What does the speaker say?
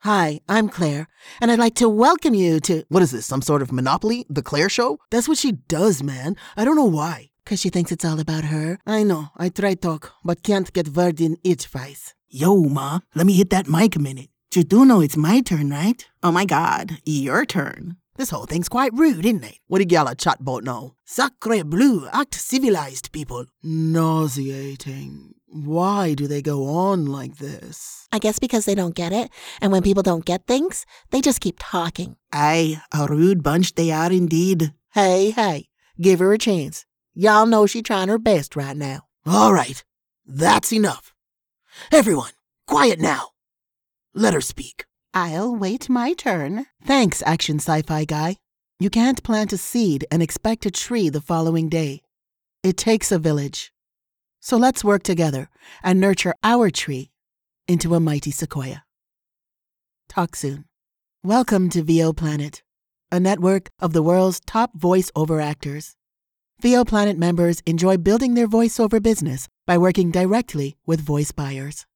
Hi, I'm Claire, and I'd like to welcome you to... What is this, some sort of Monopoly? The Claire Show? That's what she does, man. I don't know why. 'Cause she thinks it's all about her. I know, I try talk, but can't get word in edgewise. Yo, Ma, let me hit that mic a minute. You do know it's my turn, right? Oh my God, your turn. This whole thing's quite rude, isn't it? What do y'all chat about now? Sacre bleu, act civilized, people. Nauseating. Why do they go on like this? I guess because they don't get it, and when people don't get things, they just keep talking. Aye, a rude bunch they are indeed. Hey, give her a chance. Y'all know she trying her best right now. All right, that's enough. Everyone, quiet now. Let her speak. I'll wait my turn. Thanks, action sci-fi guy. You can't plant a seed and expect a tree the following day. It takes a village. So let's work together and nurture our tree into a mighty sequoia. Talk soon. Welcome to VO Planet, a network of the world's top voice-over actors. VO Planet members enjoy building their voice-over business by working directly with voice buyers.